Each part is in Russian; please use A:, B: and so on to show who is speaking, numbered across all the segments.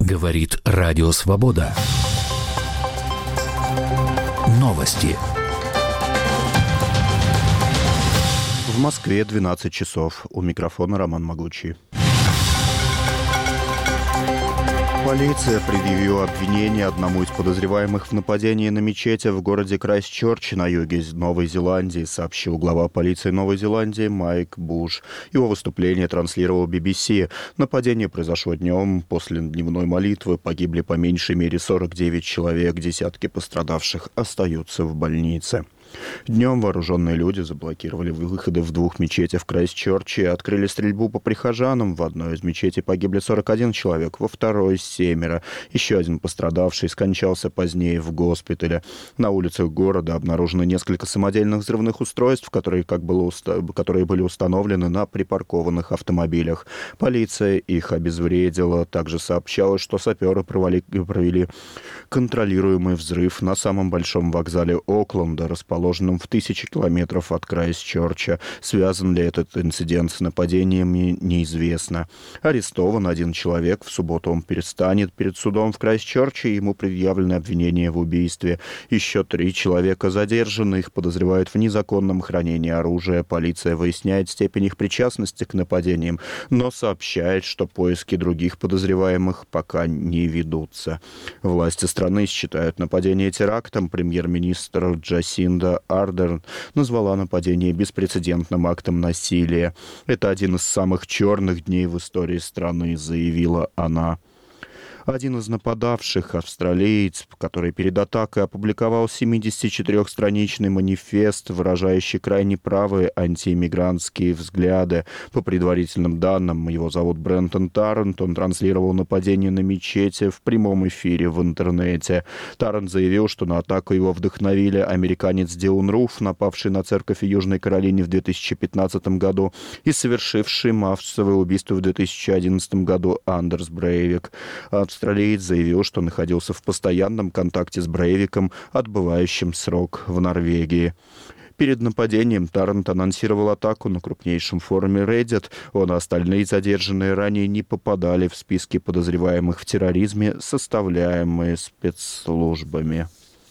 A: Говорит Радио Свобода. Новости.
B: В Москве 12 часов. У микрофона Роман Могучий. Полиция предъявила обвинение одному из подозреваемых в нападении на мечеть в городе Крайстчерч на юге Новой Зеландии, сообщил глава полиции Новой Зеландии Майк Буш. Его выступление транслировал BBC. Нападение произошло днем. После дневной молитвы погибли по меньшей мере 49 человек. Десятки пострадавших остаются в больнице. Днем вооруженные люди заблокировали выходы в двух мечетях в Крайстчерче и открыли стрельбу по прихожанам. В одной из мечетей погибли 41 человек, во второй — 7. Еще один пострадавший скончался позднее в госпитале. На улицах города обнаружено несколько самодельных взрывных устройств, которые были установлены на припаркованных автомобилях. Полиция их обезвредила. Также сообщалось, что саперы провели контролируемый взрыв на самом большом вокзале Окленда, расположенном в 1000 километров от Крайстчерча. Связан ли этот инцидент с нападениями, неизвестно. Арестован один человек. В субботу он предстанет перед судом в Крайстчерче. Ему предъявлены обвинения в убийстве. Еще 3 человека задержаны. Их подозревают в незаконном хранении оружия. Полиция выясняет степень их причастности к нападениям, но сообщает, что поиски других подозреваемых пока не ведутся. Власти страны считают нападение терактом. Премьер-министр Джасинда Ардерн назвала нападение беспрецедентным актом насилия. Это один из самых черных дней в истории страны, заявила она. Один из нападавших, австралиец, который перед атакой опубликовал 74-страничный манифест, выражающий крайне правые антииммигрантские взгляды. По предварительным данным, его зовут Брентон Таррент. Он транслировал нападение на мечети в прямом эфире в интернете. Таррент заявил, что на атаку его вдохновили американец Дилан Руф, напавший на церковь в Южной Каролине в 2015 году, и совершивший массовое убийство в 2011 году Андерс Брейвик. Австралиец заявил, что находился в постоянном контакте с Брейвиком, отбывающим срок в Норвегии. Перед нападением Таррент анонсировал атаку на крупнейшем форуме Reddit. Он и остальные задержанные ранее не попадали в списки подозреваемых в терроризме, составляемые спецслужбами.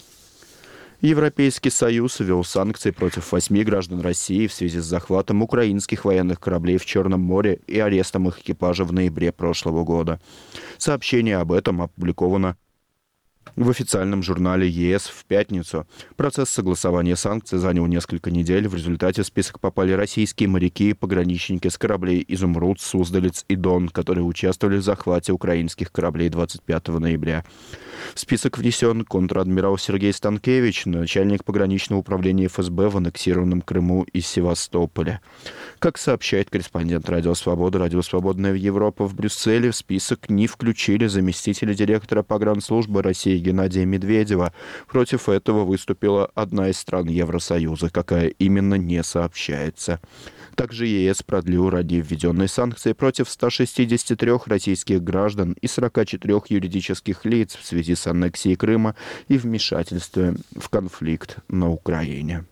B: Европейский Союз ввел санкции против 8 граждан России в связи с захватом украинских военных кораблей в Черном море и арестом их экипажа в ноябре прошлого года. Сообщение об этом опубликовано в официальном журнале ЕС в пятницу. Процесс согласования санкций занял несколько недель. В результате в список попали российские моряки и пограничники с кораблей «Изумруд», «Суздалец» и «Дон», которые участвовали в захвате украинских кораблей 25 ноября. В список внесен контр-адмирал Сергей Станкевич, начальник пограничного управления ФСБ в аннексированном Крыму и Севастополе. Как сообщает корреспондент Радио Свобода, Радио Свободная Европа в Брюсселе, в список не включили заместителя директора погранслужбы России Геннадия Медведева. Против этого выступила одна из стран Евросоюза, какая именно не сообщается. Также ЕС продлил ранее введенные санкции против 163 российских граждан и 44 юридических лиц в связи с аннексией Крыма и вмешательством в конфликт на Украине.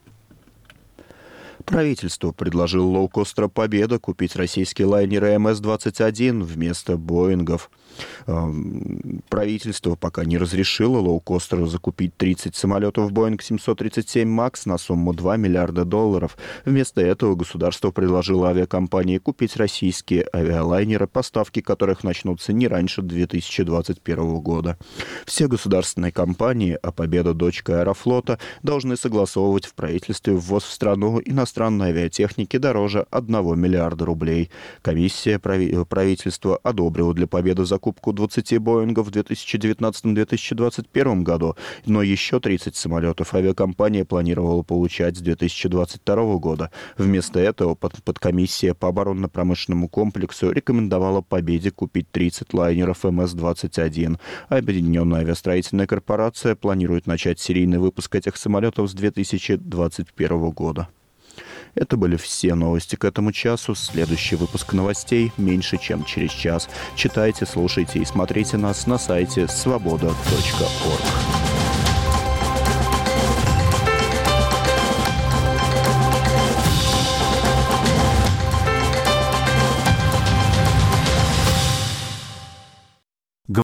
B: Правительство предложило лоукостеру «Победа» купить российские лайнеры МС-21 вместо «Боингов». Правительство пока не разрешило лоукостеру закупить 30 самолетов Boeing 737 MAX на сумму $2 миллиарда. Вместо этого государство предложило авиакомпании купить российские авиалайнеры, поставки которых начнутся не раньше 2021 года. Все государственные компании, а «Победа» — дочка Аэрофлота, должны согласовывать в правительстве ввоз в страну иностранной авиатехники дороже $1 миллиарда. Комиссия правительства одобрила для «Победы» закупку 20 Боингов в 2019-2021 году, но еще 30 самолетов авиакомпания планировала получать с 2022 года. Вместо этого подкомиссия по оборонно-промышленному комплексу рекомендовала «Победе» купить 30 лайнеров МС-21. Объединенная авиастроительная корпорация планирует начать серийный выпуск этих самолетов с 2021 года. Это были все новости к этому часу. Следующий выпуск новостей меньше, чем через час. Читайте, слушайте и смотрите нас на сайте svoboda.org.